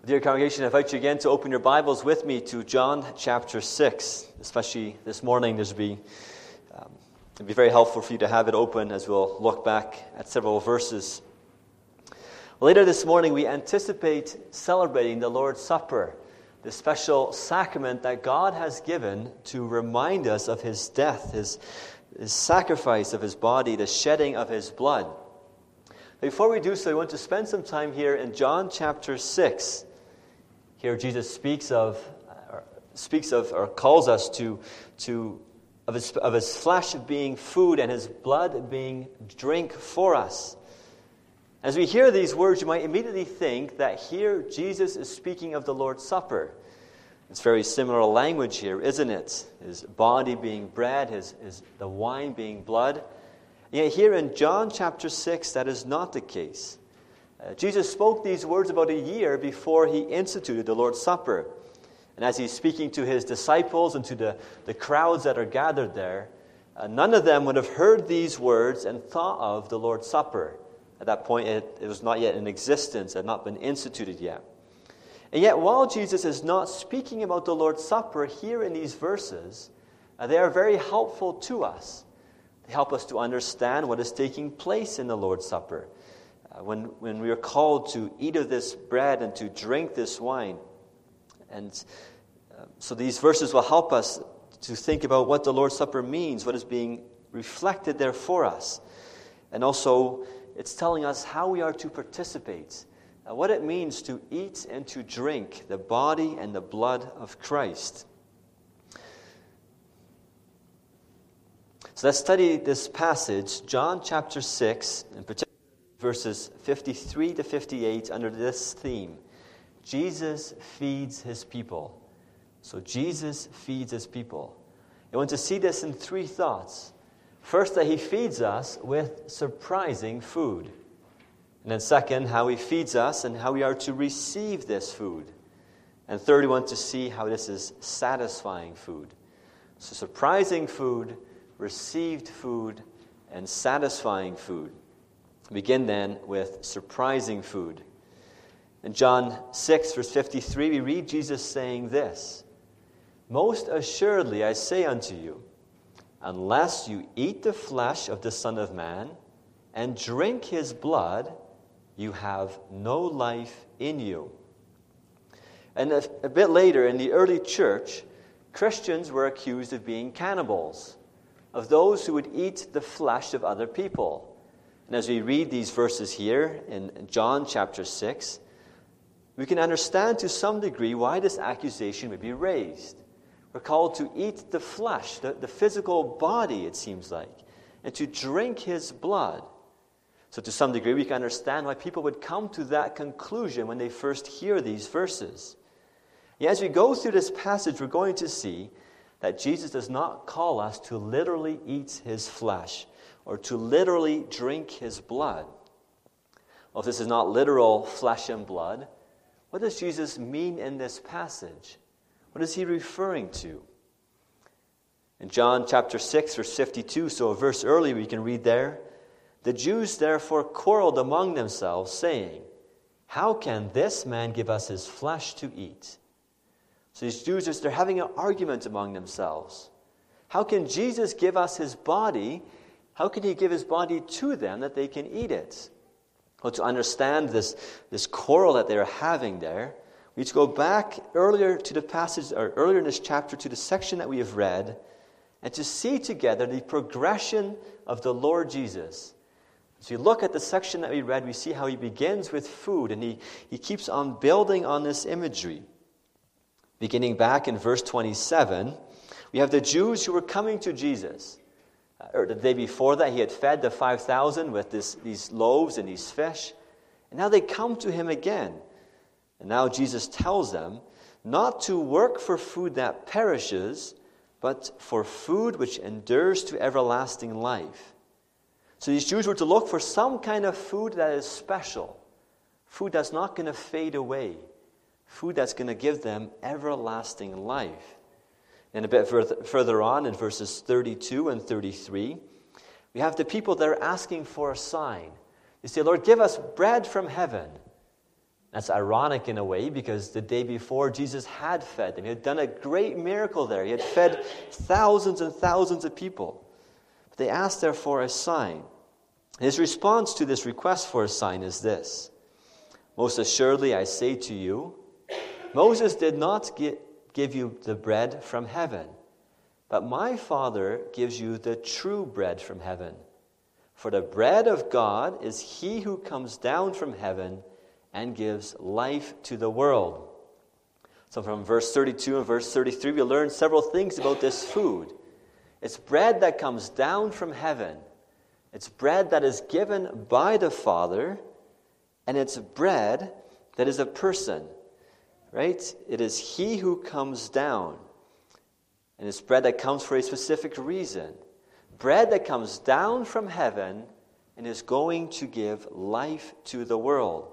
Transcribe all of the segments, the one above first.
Dear congregation, I invite you again to open your Bibles with me to John chapter 6. Especially this morning, it'd be very helpful for you to have it open as we'll look back at several verses. Later this morning, we anticipate celebrating the Lord's Supper, the special sacrament that God has given to remind us of His death, His sacrifice of His body, the shedding of His blood. Before we do so, I want to spend some time here in John chapter 6. Here Jesus speaks of or calls us to his flesh being food and His blood being drink for us. As we hear these words, you might immediately think that here Jesus is speaking of the Lord's Supper. It's very similar language here, isn't it? His body being bread, the wine being blood. Yet here in John chapter 6, that is not the case. Jesus spoke these words about a year before He instituted the Lord's Supper. And as He's speaking to His disciples and to the crowds that are gathered there, none of them would have heard these words and thought of the Lord's Supper. At that point, it was not yet in existence, had not been instituted yet. And yet, while Jesus is not speaking about the Lord's Supper here in these verses, they are very helpful to us. They help us to understand what is taking place in the Lord's Supper. When we are called to eat of this bread and to drink this wine. And so these verses will help us to think about what the Lord's Supper means, what is being reflected there for us. And also, it's telling us how we are to participate, what it means to eat and to drink the body and the blood of Christ. So let's study this passage, John chapter 6, in particular verses 53 to 58, under this theme. Jesus feeds His people. So Jesus feeds His people. I want to see this in three thoughts. First, that He feeds us with surprising food. And then second, how He feeds us and how we are to receive this food. And third, we want to see how this is satisfying food. So surprising food, received food, and satisfying food. We begin then with surprising food. In John 6, verse 53, we read Jesus saying this, "Most assuredly I say unto you, unless you eat the flesh of the Son of Man and drink His blood, you have no life in you." And a bit later in the early church, Christians were accused of being cannibals, of those who would eat the flesh of other people. And as we read these verses here in John chapter 6, we can understand to some degree why this accusation would be raised. We're called to eat the flesh, the physical body, it seems like, and to drink His blood. So to some degree, we can understand why people would come to that conclusion when they first hear these verses. Yet as we go through this passage, we're going to see that Jesus does not call us to literally eat His flesh or to literally drink His blood. Well, if this is not literal flesh and blood, what does Jesus mean in this passage? What is He referring to? In John chapter 6, verse 52, so a verse earlier we can read there, "The Jews therefore quarreled among themselves, saying, 'How can this man give us His flesh to eat?'" So these Jews, they're having an argument among themselves. How can Jesus give us His body? How can He give His body to them that they can eat it? Well, to understand this quarrel that they're having there, we need to go back earlier to the passage, or earlier in this chapter, to the section that we have read, and to see together the progression of the Lord Jesus. As we look at the section that we read, we see how He begins with food, and he keeps on building on this imagery. Beginning back in verse 27, we have the Jews who were coming to Jesus. Or the day before that, He had fed the 5,000 with these loaves and these fish. And now they come to Him again. And now Jesus tells them not to work for food that perishes, but for food which endures to everlasting life. So these Jews were to look for some kind of food that is special, food that's not going to fade away, food that's going to give them everlasting life. And a bit further on in verses 32 and 33, we have the people that are asking for a sign. They say, "Lord, give us bread from heaven." That's ironic in a way, because the day before, Jesus had fed them. He had done a great miracle there. He had fed thousands and thousands of people. But they asked, therefore, a sign. His response to this request for a sign is this: "Most assuredly, I say to you, Moses did not give you the bread from heaven, but my Father gives you the true bread from heaven. For the bread of God is he who comes down from heaven and gives life to the world." So from verse 32 and verse 33, we learn several things about this food. It's bread that comes down from heaven. It's bread that is given by the Father, and it's bread that is a person, right? It is he who comes down, and it's bread that comes for a specific reason. Bread that comes down from heaven and is going to give life to the world.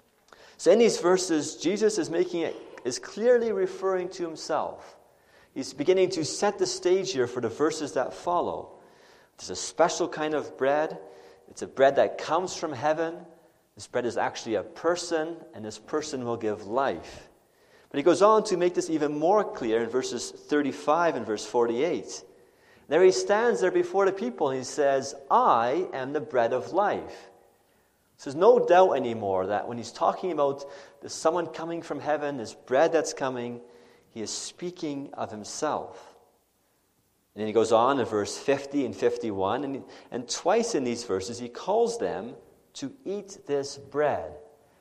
So in these verses, Jesus is clearly referring to himself. He's beginning to set the stage here for the verses that follow. It's a special kind of bread. It's a bread that comes from heaven. This bread is actually a person, and this person will give life. But he goes on to make this even more clear in verses 35 and verse 48. There he stands there before the people, and he says, "I am the bread of life." So there's no doubt anymore that when he's talking about someone coming from heaven, this bread that's coming, he is speaking of himself. And then he goes on in verse 50 and 51, and twice in these verses he calls them to eat this bread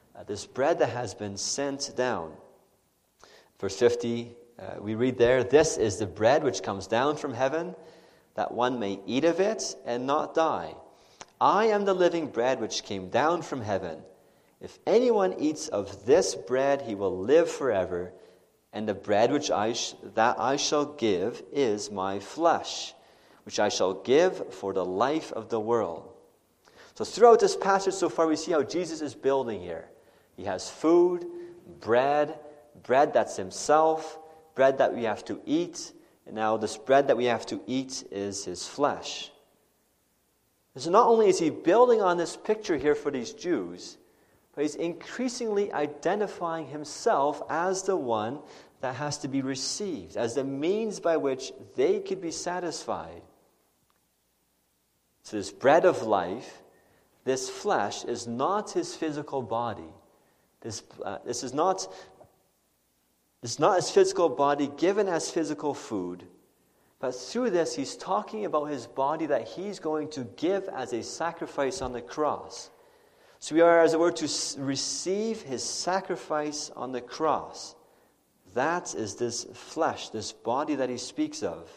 that has been sent down. Verse 50, we read there, "This is the bread which comes down from heaven, that one may eat of it and not die. I am the living bread which came down from heaven. If anyone eats of this bread, he will live forever. And the bread which I shall give is my flesh, which I shall give for the life of the world." So throughout this passage so far, we see how Jesus is building here. He has food, bread that's himself, bread that we have to eat. And now this bread that we have to eat is his flesh. And so not only is he building on this picture here for these Jews, but he's increasingly identifying himself as the one that has to be received, as the means by which they could be satisfied. So this bread of life, this flesh, is not his physical body. This is not his physical body given as physical food. But through this, he's talking about his body that he's going to give as a sacrifice on the cross. So we are, as it were, to receive his sacrifice on the cross. That is this flesh, this body that he speaks of.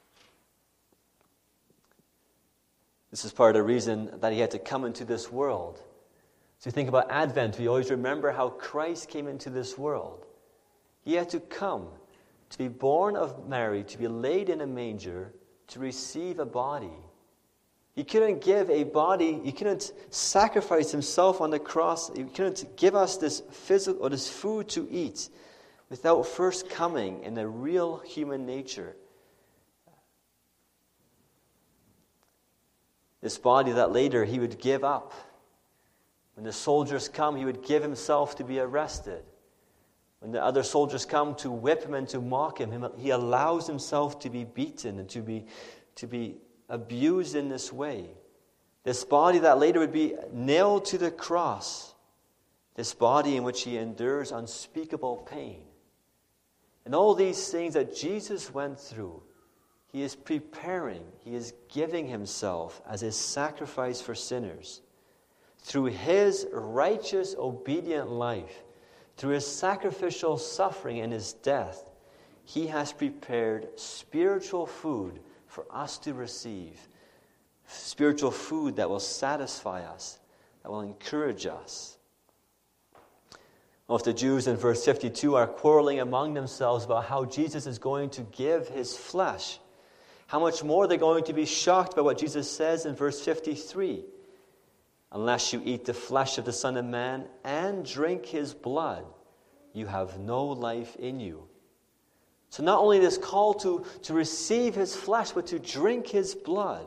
This is part of the reason that he had to come into this world. So you think about Advent, we always remember how Christ came into this world. He had to come, to be born of Mary, to be laid in a manger, to receive a body. He couldn't give a body, he couldn't sacrifice himself on the cross, he couldn't give us this physical or this food to eat without first coming in a real human nature. This body that later he would give up. When the soldiers come, he would give himself to be arrested. When the other soldiers come to whip him and to mock him, he allows himself to be beaten and to be abused in this way. This body that later would be nailed to the cross. This body in which he endures unspeakable pain. And all these things that Jesus went through, he is preparing, he is giving himself as a sacrifice for sinners. Through his righteous, obedient life, through his sacrificial suffering and his death, he has prepared spiritual food for us to receive. Spiritual food that will satisfy us, that will encourage us. Well, if the Jews in verse 52 are quarreling among themselves about how Jesus is going to give his flesh, how much more are they going to be shocked by what Jesus says in verse 53? "Unless you eat the flesh of the Son of Man and drink his blood, you have no life in you." So not only this call to receive his flesh, but to drink his blood.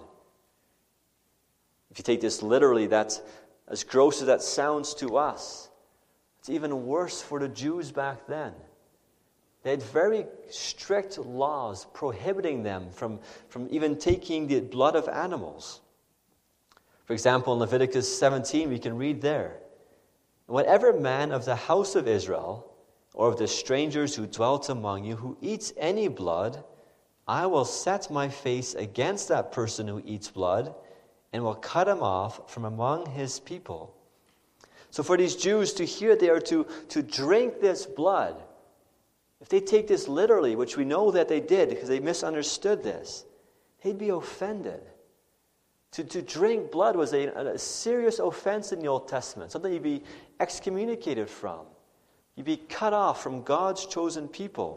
If you take this literally, that's as gross as that sounds to us. It's even worse for the Jews back then. They had very strict laws prohibiting them from even taking the blood of animals. For example, in Leviticus 17, we can read there, "Whatever man of the house of Israel, or of the strangers who dwelt among you, who eats any blood, I will set my face against that person who eats blood, and will cut him off from among his people." So for these Jews to hear they are to drink this blood, if they take this literally, which we know that they did because they misunderstood this, they'd be offended. To drink blood was a serious offense in the Old Testament, something you'd be excommunicated from. You'd be cut off from God's chosen people.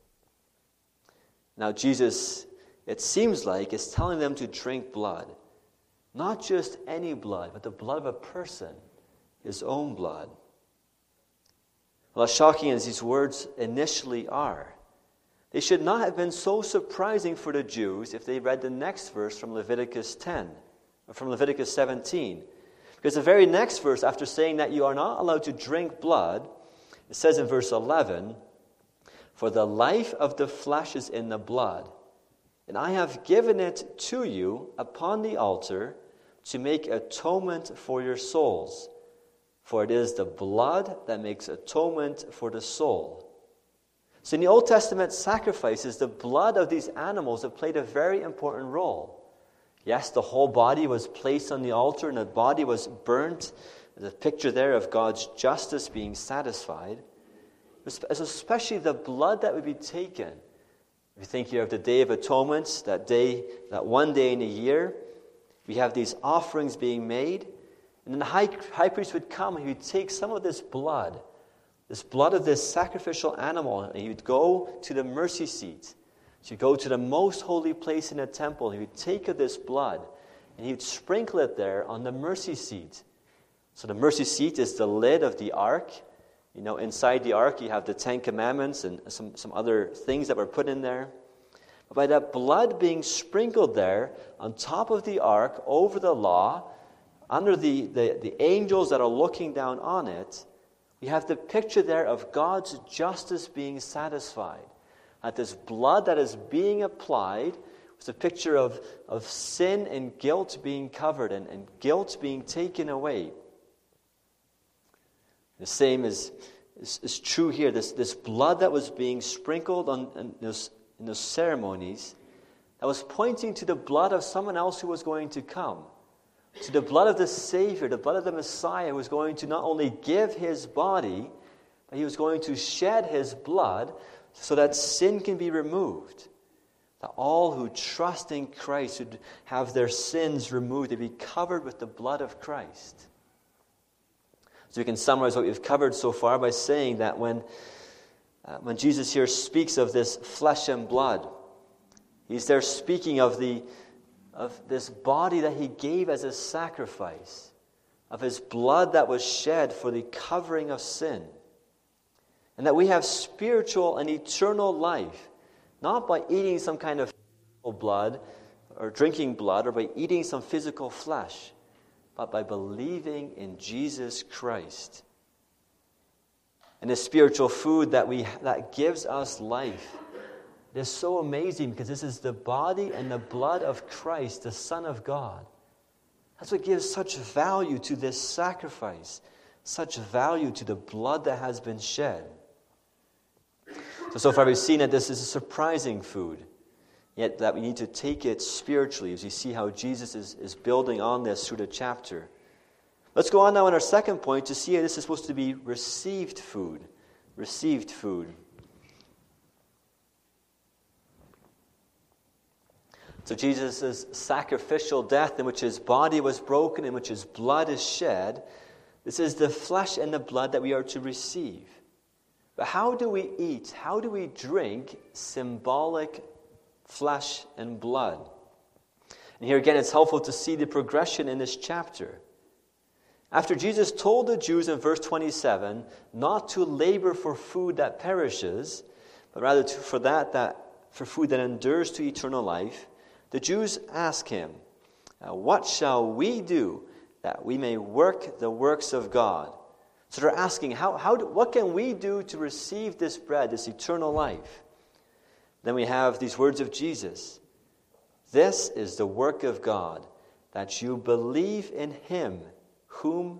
Now Jesus, it seems like, is telling them to drink blood. Not just any blood, but the blood of a person, his own blood. Well, as shocking as these words initially are, they should not have been so surprising for the Jews if they read the next verse from Leviticus 10, or from Leviticus 17. Because the very next verse, after saying that you are not allowed to drink blood, it says in verse 11, "For the life of the flesh is in the blood, and I have given it to you upon the altar to make atonement for your souls. For it is the blood that makes atonement for the soul." So in the Old Testament sacrifices, the blood of these animals have played a very important role. Yes, the whole body was placed on the altar and the body was burnt. There's a picture there of God's justice being satisfied. Especially the blood that would be taken. If you think here of the Day of Atonement, that one day in a year, we have these offerings being made. And then the high priest would come and he would take some of this blood of this sacrificial animal, and he would go to the mercy seat. So he'd go to the most holy place in the temple. He would take of this blood and he would sprinkle it there on the mercy seat. So the mercy seat is the lid of the ark. You know, inside the ark you have the 10 Commandments and some other things that were put in there. But by that blood being sprinkled there on top of the ark, over the law, under the angels that are looking down on it, we have the picture there of God's justice being satisfied. That this blood that is being applied was a picture of sin and guilt being covered and guilt being taken away. The same is true here. This blood that was being sprinkled in those ceremonies, that was pointing to the blood of someone else who was going to come. To the blood of the Savior, the blood of the Messiah, who was going to not only give his body, but he was going to shed his blood so that sin can be removed. That all who trust in Christ would have their sins removed. They'd be covered with the blood of Christ. So we can summarize what we've covered so far by saying that when Jesus here speaks of this flesh and blood, he's there speaking of this body that he gave as a sacrifice, of his blood that was shed for the covering of sin. And that we have spiritual and eternal life, not by eating some kind of blood or drinking blood or by eating some physical flesh, but by believing in Jesus Christ. And the spiritual food that gives us life. It is so amazing because this is the body and the blood of Christ, the Son of God. That's what gives such value to this sacrifice, such value to the blood that has been shed. So far we've seen that this is a surprising food, yet that we need to take it spiritually as you see how Jesus is building on this through the chapter. Let's go on now in our second point to see how this is supposed to be received food. Received food. So Jesus' sacrificial death in which his body was broken, in which his blood is shed, this is the flesh and the blood that we are to receive. But how do we eat, how do we drink symbolic flesh and blood? And here again it's helpful to see the progression in this chapter. After Jesus told the Jews in verse 27 not to labor for food that perishes, but rather for food that endures to eternal life, the Jews ask him, "What shall we do that we may work the works of God?" So they're asking, what can we do to receive this bread, this eternal life? Then we have these words of Jesus. This is the work of God, that you believe in him whom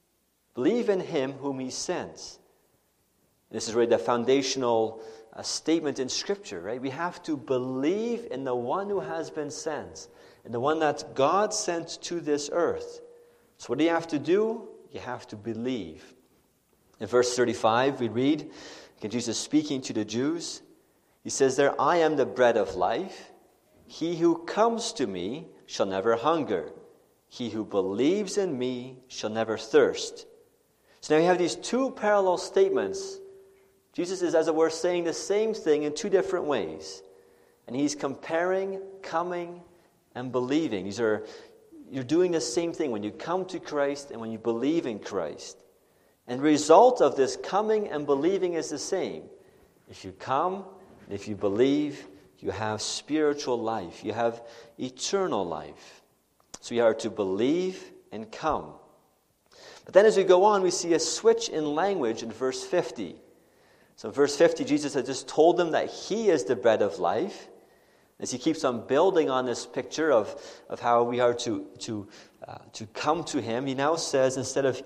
he sent. This is really the foundational statement in Scripture, right? We have to believe in the one who has been sent, and the one that God sent to this earth. So what do you have to do? You have to believe. In verse 35, we read, Jesus speaking to the Jews, he says there, I am the bread of life. He who comes to me shall never hunger. He who believes in me shall never thirst. So now you have these two parallel statements. Jesus is, as it were, saying the same thing in two different ways. And he's comparing coming and believing. You're doing the same thing when you come to Christ and when you believe in Christ. And the result of this coming and believing is the same. If you come, if you believe, you have spiritual life. You have eternal life. So you are to believe and come. But then as we go on, we see a switch in language in verse 50. So in verse 50, Jesus had just told them that he is the bread of life. As he keeps on building on this picture of how we are to come to him, he now says, instead of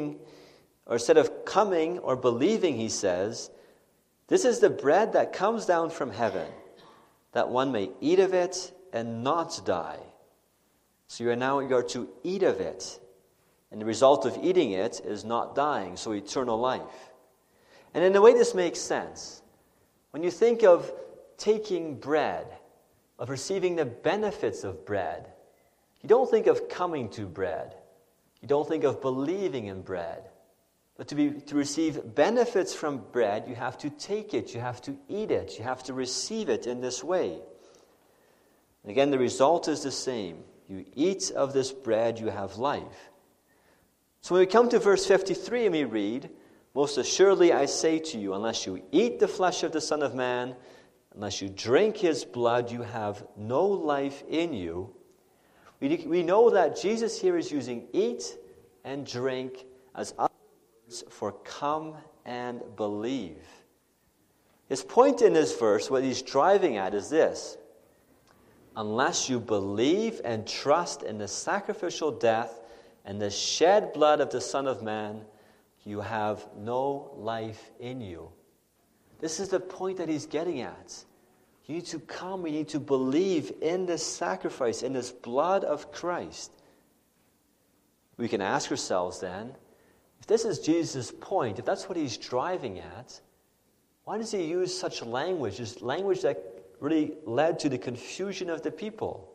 coming or believing, he says, this is the bread that comes down from heaven, that one may eat of it and not die. So you are to eat of it. And the result of eating it is not dying, so eternal life. And in a way this makes sense. When you think of taking bread, of receiving the benefits of bread, you don't think of coming to bread. You don't think of believing in bread. But to receive benefits from bread, you have to take it, you have to eat it, you have to receive it in this way. And again, the result is the same. You eat of this bread, you have life. So when we come to verse 53 and we read, most assuredly I say to you, unless you eat the flesh of the Son of Man, unless you drink his blood, you have no life in you. We know that Jesus here is using eat and drink as other words for come and believe. His point in this verse, what he's driving at, is this. Unless you believe and trust in the sacrificial death and the shed blood of the Son of Man, you have no life in you. This is the point that he's getting at. You need to come, you need to believe in this sacrifice, in this blood of Christ. We can ask ourselves then, if this is Jesus' point, if that's what he's driving at, why does he use such language, this language that really led to the confusion of the people?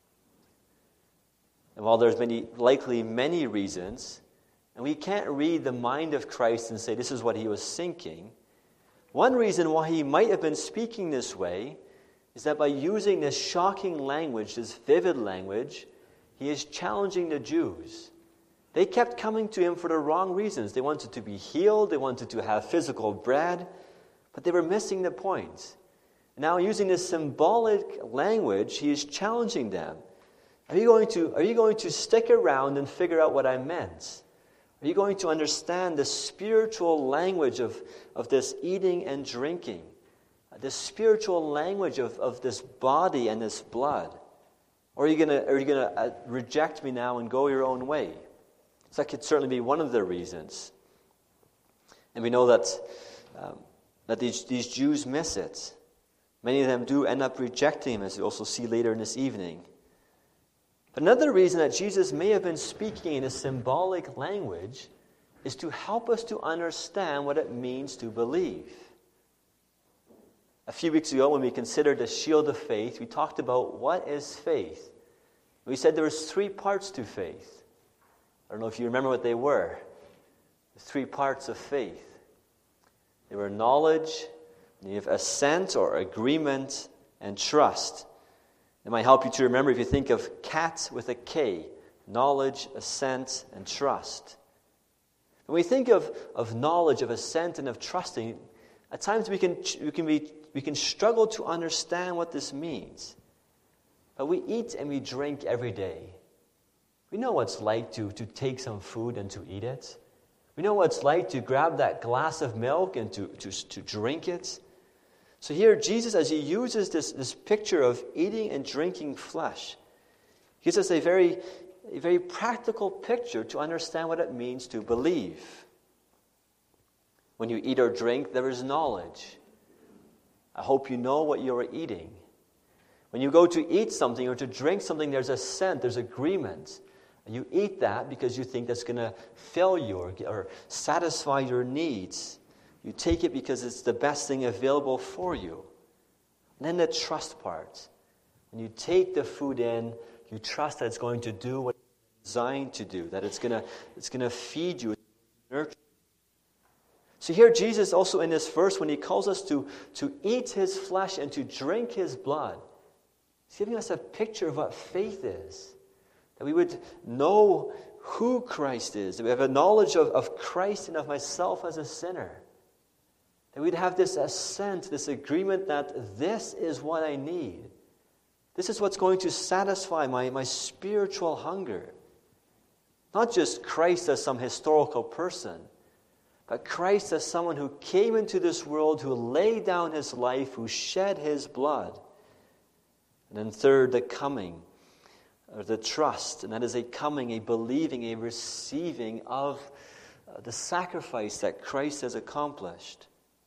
And while there's likely many reasons, and we can't read the mind of Christ and say this is what he was thinking, one reason why he might have been speaking this way is that by using this shocking language, this vivid language, he is challenging the Jews. They kept coming to him for the wrong reasons. They wanted to be healed, they wanted to have physical bread, but they were missing the point. Now, using this symbolic language, he is challenging them. Are you going to stick around and figure out what I meant? Are you going to understand the spiritual language of this eating and drinking? The spiritual language of this body and this blood? Or are you going to reject me now and go your own way? So that could certainly be one of the reasons. And we know that these Jews miss it. Many of them do end up rejecting him, as we also see later in this evening. But another reason that Jesus may have been speaking in a symbolic language is to help us to understand what it means to believe. A few weeks ago, when we considered the shield of faith, we talked about what is faith. We said there was 3 parts to faith. I don't know if you remember what they were. The 3 parts of faith. They were knowledge, you have assent or agreement, and trust. It might help you to remember if you think of cat with a K, knowledge, assent, and trust. When we think of knowledge, of assent, and of trusting, at times we can struggle to understand what this means. But we eat and we drink every day. We know what it's like to take some food and to eat it. We know what it's like to grab that glass of milk and to drink it. So here, Jesus, as he uses this picture of eating and drinking flesh, gives us a very practical picture to understand what it means to believe. When you eat or drink, there is knowledge. I hope you know what you are eating. When you go to eat something or to drink something, there's assent, there's agreement. And you eat that because you think that's going to fill you or satisfy your needs. You take it because it's the best thing available for you. And then the trust part. When you take the food in, you trust that it's going to do what it's designed to do, that it's going to feed you, nurture. So here Jesus also in this verse, when he calls us to eat his flesh and to drink his blood, he's giving us a picture of what faith is. That we would know who Christ is, that we have a knowledge of Christ and of myself as a sinner. That we'd have this assent, this agreement that this is what I need. This is what's going to satisfy my spiritual hunger. Not just Christ as some historical person, but Christ as someone who came into this world, who laid down his life, who shed his blood. And then third, the coming, or the trust, and that is a coming, a believing, a receiving of the sacrifice that Christ has accomplished.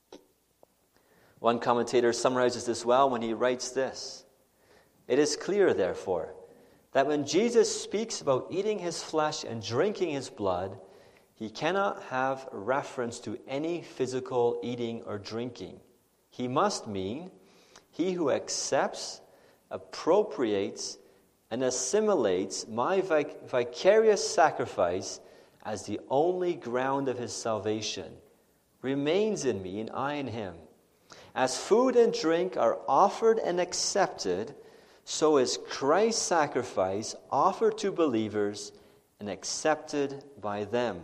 One commentator summarizes this well when he writes this: "It is clear, therefore, that when Jesus speaks about eating his flesh and drinking his blood, he cannot have reference to any physical eating or drinking. He must mean he who accepts, appropriates, and assimilates my vicarious sacrifice as the only ground of his salvation, remains in me and I in him. As food and drink are offered and accepted, so is Christ's sacrifice offered to believers and accepted by them."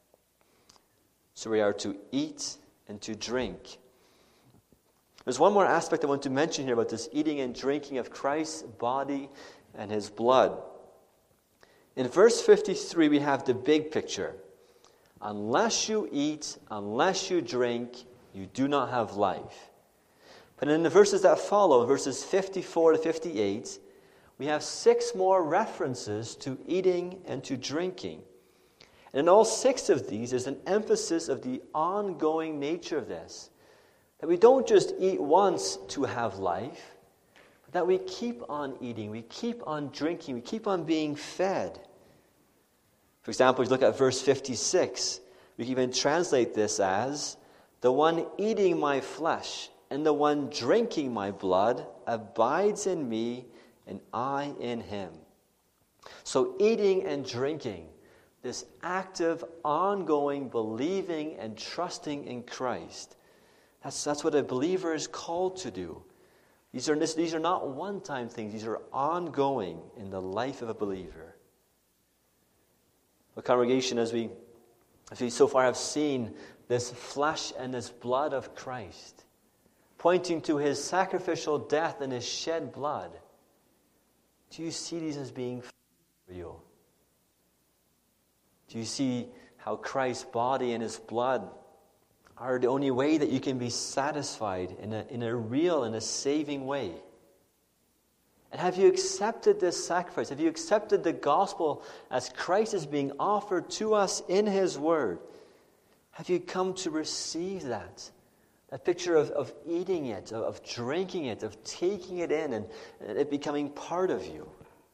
So we are to eat and to drink. There's one more aspect I want to mention here about this eating and drinking of Christ's body and his blood. In verse 53, we have the big picture. Unless you eat, unless you drink, you do not have life. But in the verses that follow, verses 54 to 58, we have 6 more references to eating and to drinking. And in all 6 of these, there's an emphasis of the ongoing nature of this. That we don't just eat once to have life, but that we keep on eating, we keep on drinking, we keep on being fed. For example, if you look at verse 56, we can even translate this as, "The one eating my flesh and the one drinking my blood abides in me and I in him." So eating and drinking, this active, ongoing believing and trusting in Christ, that's what a believer is called to do. These are not one-time things. These are ongoing in the life of a believer. The congregation, as we so far have seen this flesh and this blood of Christ, pointing to his sacrificial death and his shed blood, do you see these as being for you? Do you see how Christ's body and his blood are the only way that you can be satisfied in a real and a saving way? And have you accepted this sacrifice? Have you accepted the gospel as Christ is being offered to us in his word? Have you come to receive that? That picture of eating it, of drinking it, of taking it in and it becoming part of you.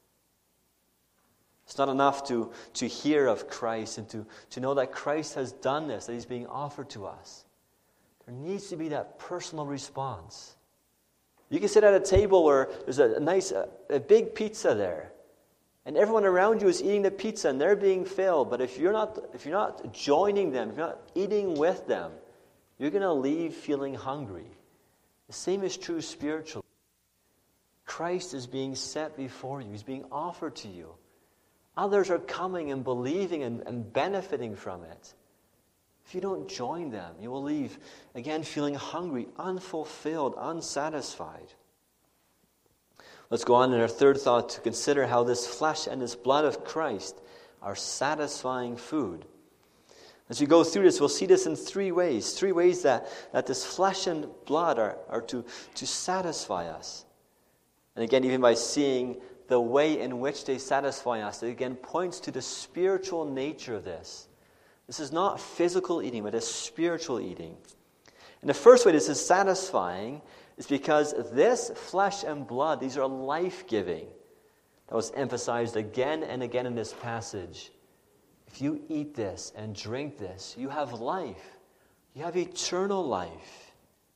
It's not enough to hear of Christ and to know that Christ has done this, that he's being offered to us. There needs to be that personal response. You can sit at a table where there's a big pizza there, and everyone around you is eating the pizza and they're being filled. But if you're not joining them, if you're not eating with them, you're going to leave feeling hungry. The same is true spiritually. Christ is being set before you. He's being offered to you. Others are coming and believing and benefiting from it. If you don't join them, you will leave, again, feeling hungry, unfulfilled, unsatisfied. Let's go on in our third thought to consider how this flesh and this blood of Christ are satisfying food. As we go through this, we'll see this in three ways. Three ways that this flesh and blood are to satisfy us. And again, even by seeing the way in which they satisfy us, it again points to the spiritual nature of this. This is not physical eating, but it's spiritual eating. And the first way this is satisfying is because this flesh and blood, these are life-giving. That was emphasized again and again in this passage. If you eat this and drink this, you have life. You have eternal life.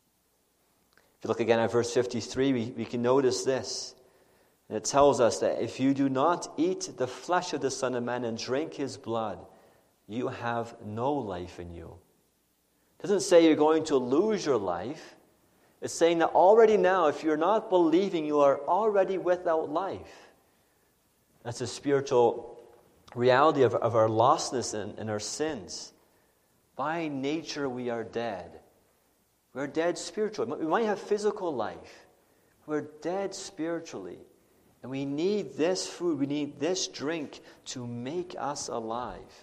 If you look again at verse 53, we can notice this. And it tells us that if you do not eat the flesh of the Son of Man and drink his blood, you have no life in you. It doesn't say you're going to lose your life. It's saying that already now, if you're not believing, you are already without life. That's a spiritual reality of our lostness and our sins. By nature, we are dead. We're dead spiritually. We might have physical life. We're dead spiritually. And we need this food, we need this drink to make us alive.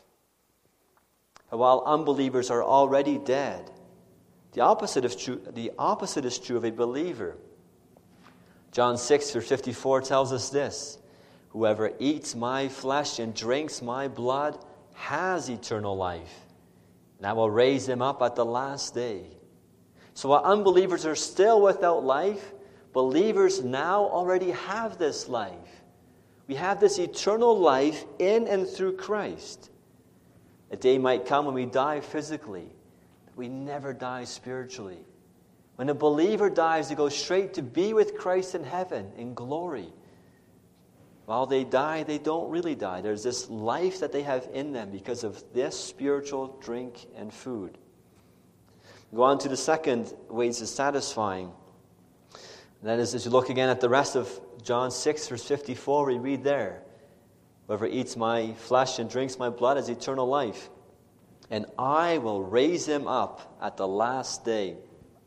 But while unbelievers are already dead, the opposite is true of a believer. John 6, verse 54 tells us this: whoever eats my flesh and drinks my blood has eternal life, and I will raise him up at the last day. So while unbelievers are still without life, believers now already have this life. We have this eternal life in and through Christ. A day might come when we die physically, but we never die spiritually. When a believer dies, they go straight to be with Christ in heaven, in glory. While they die, they don't really die. There's this life that they have in them because of this spiritual drink and food. Go on to the second ways of satisfying. And that is, as you look again at the rest of John 6, verse 54, we read there, whoever eats my flesh and drinks my blood has eternal life, and I will raise him up at the last day.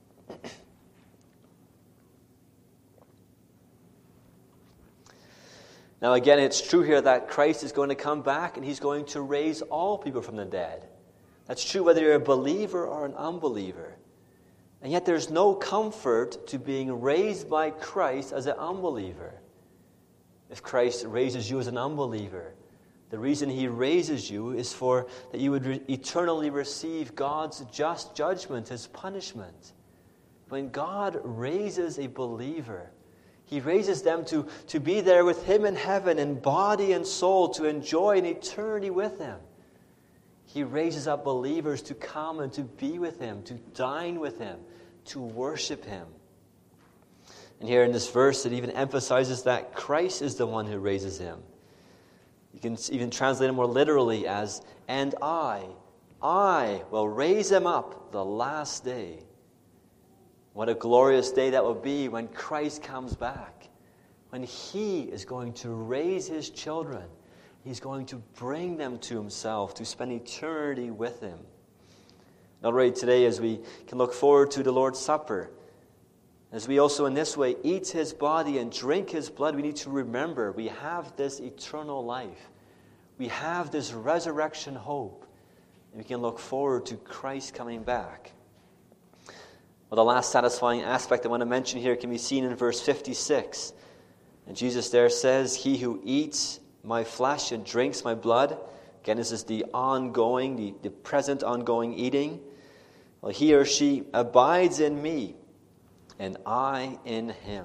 Now again, it's true here that Christ is going to come back and he's going to raise all people from the dead. That's true whether you're a believer or an unbeliever. And yet there's no comfort to being raised by Christ as an unbeliever. If Christ raises you as an unbeliever, the reason he raises you is for that you would eternally receive God's just judgment, his punishment. When God raises a believer, he raises them to be there with him in heaven in body and soul, to enjoy an eternity with him. He raises up believers to come and to be with him, to dine with him, to worship him. And here in this verse, it even emphasizes that Christ is the one who raises him. You can even translate it more literally as, and I will raise him up the last day. What a glorious day that will be when Christ comes back. When he is going to raise his children. He's going to bring them to himself, to spend eternity with him. Already today, as we can look forward to the Lord's Supper, as we also in this way eat his body and drink his blood, we need to remember we have this eternal life. We have this resurrection hope. And we can look forward to Christ coming back. Well, the last satisfying aspect I want to mention here can be seen in verse 56. And Jesus there says, he who eats my flesh and drinks my blood. Again, this is the ongoing, the present ongoing eating. Well, he or she abides in me, and I in him.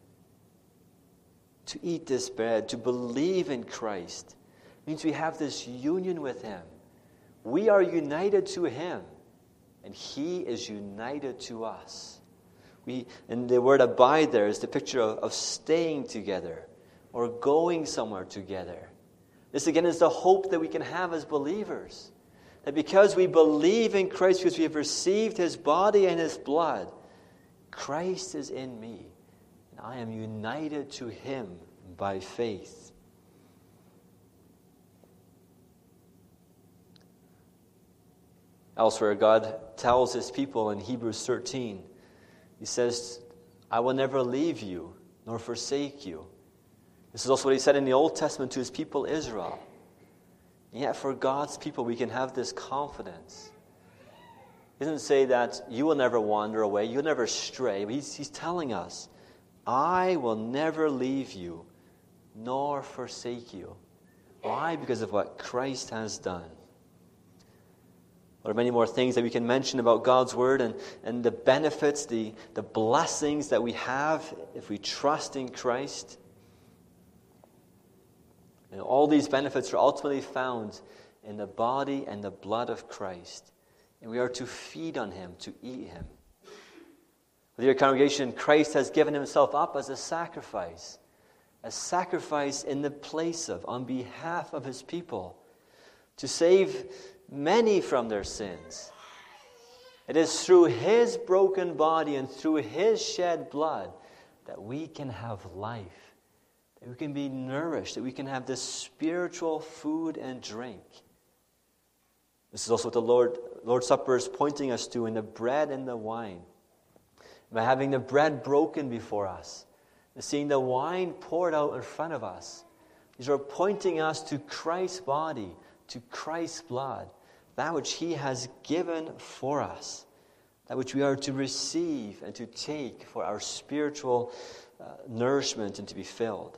To eat this bread, to believe in Christ, means we have this union with him. We are united to him, and he is united to us. And the word abide there is the picture of staying together, or going somewhere together. This again is the hope that we can have as believers. That because we believe in Christ, because we have received his body and his blood, Christ is in me, and I am united to him by faith. Elsewhere, God tells his people in Hebrews 13, he says, I will never leave you nor forsake you. This is also what he said in the Old Testament to his people Israel. And yet for God's people, we can have this confidence. He doesn't say that you will never wander away, you'll never stray. But he's telling us, I will never leave you nor forsake you. Why? Because of what Christ has done. There are many more things that we can mention about God's Word and the benefits, the blessings that we have if we trust in Christ. And all these benefits are ultimately found in the body and the blood of Christ. And we are to feed on Him, to eat Him. With your congregation, Christ has given Himself up as a sacrifice in the place of, on behalf of His people, to save many from their sins. It is through His broken body and through His shed blood that we can have life, that we can be nourished, that we can have this spiritual food and drink. This is also what the Lord's Supper is pointing us to in the bread and the wine. By having the bread broken before us, and seeing the wine poured out in front of us, these are pointing us to Christ's body, to Christ's blood, that which He has given for us, that which we are to receive and to take for our spiritual nourishment and to be filled.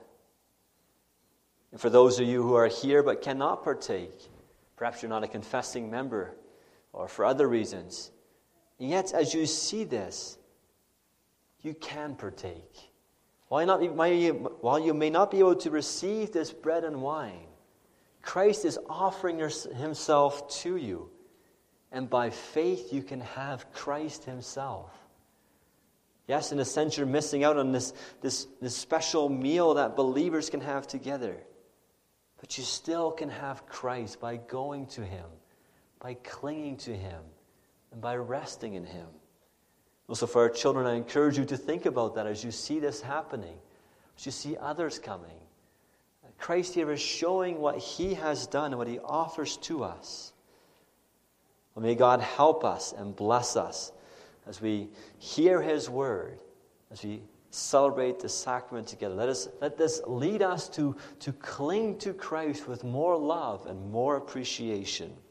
And for those of you who are here but cannot partake, perhaps you're not a confessing member or for other reasons, and yet as you see this, you can partake. While you may not be able to receive this bread and wine, Christ is offering Himself to you. And by faith, you can have Christ Himself. Yes, in a sense, you're missing out on this special meal that believers can have together. But you still can have Christ by going to Him, by clinging to Him, and by resting in Him. Also for our children, I encourage you to think about that as you see this happening, as you see others coming. Christ here is showing what He has done and what He offers to us. Well, may God help us and bless us as we hear His word, as we celebrate the sacrament together. Let this lead us to cling to Christ with more love and more appreciation.